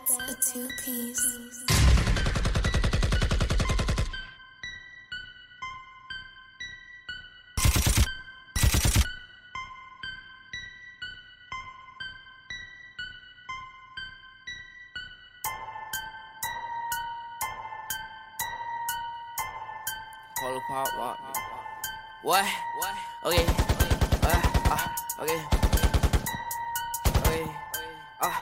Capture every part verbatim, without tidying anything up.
That's a two-piece. Polo pop, what? What? What? Okay. Uh, uh, okay. Okay. Uh.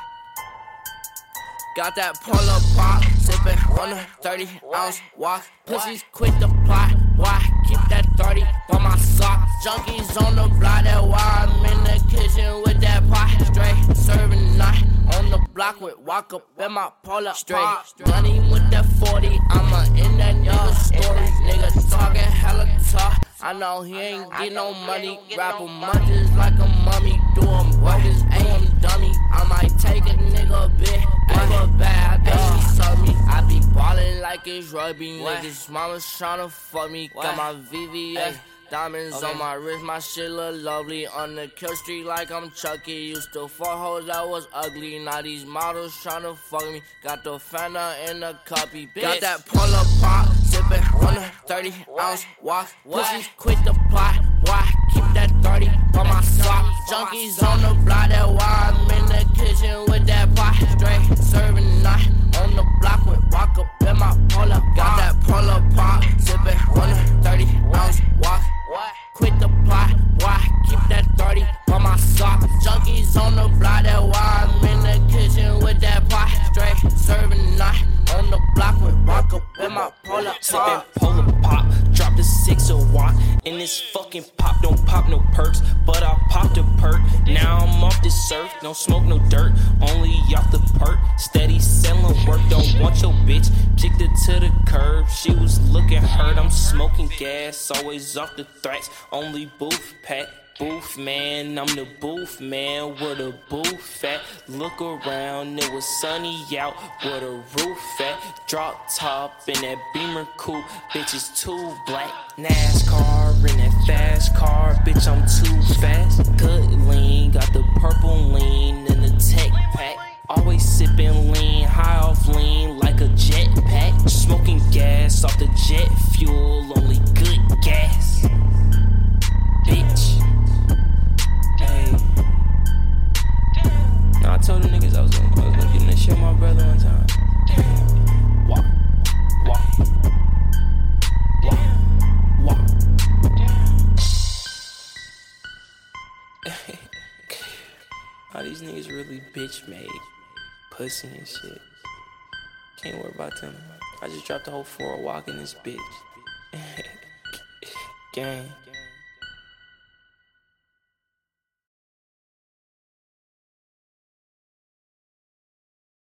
Got that polo pop, sippin' on a thirty ounce walk. Pussies quit the plot. Why? Keep that thirty by my sock. Junkies on the block, that why I'm in the kitchen with that pot. Straight serving night on the block with walk up in my polo. Straight money with that forty. I'ma in that nigga story. Nigga talking hella tough. I know he ain't get no money. Rapper munches like a mummy. Do him workers, ain't him dummy. I might take a nigga a bit. Ever bad, baby, suck me. I be ballin' like it's rugby. Niggas mama's tryna fuck me. Got my V V S diamonds okay. on my wrist. My shit look lovely. On the kill street like I'm Chucky. Used to fuck hoes that was ugly. Now these models tryna fuck me. Got the Fanta in the cuppy. Got that polo pop. Sippin' on a thirty ounce walk. Pussies quit the plot. Why? Keep that thirty by my sock. Junkies on the block. That why I'm in the kitchen with that pot. Straight serving night on the block with walk up in my polo. Got that polo pop. Sippin' on a thirty ounce walk. Quit the plot. Why? Keep that thirty by my sock. Junkies on the block. That why I'm in the kitchen with that pot. Straight serving night on the block with walk up in my polo. Sippin' polo pop, drop the six a watt. And this fucking pop don't pop no perks, but I popped a perk. Now I'm off the surf, don't smoke no dirt, only off the perk. Steady selling work, don't want your bitch. Kicked her to the curb, she was looking hurt. I'm smoking gas, always off the threats, only booth pack. Booth man, I'm the booth man, where the booth at? Look around, it was sunny out, where the roof at? Drop top in that Beamer coupe, bitches too black. NASCAR in that fast car, bitch I'm too fast. Good lean, got the purple lean in the tech pack. Always sipping lean, high off lean like a jet pack. Smoking gas off the jet fuel, only good gas. Bitch. Hey. No, I told the niggas I was gonna, I was gonna get in this shit with my brother one time. Walk, walk, walk, walk. All these niggas really bitch made, pussy and shit. Can't worry about them. I just dropped the whole four walk in this bitch. Gang.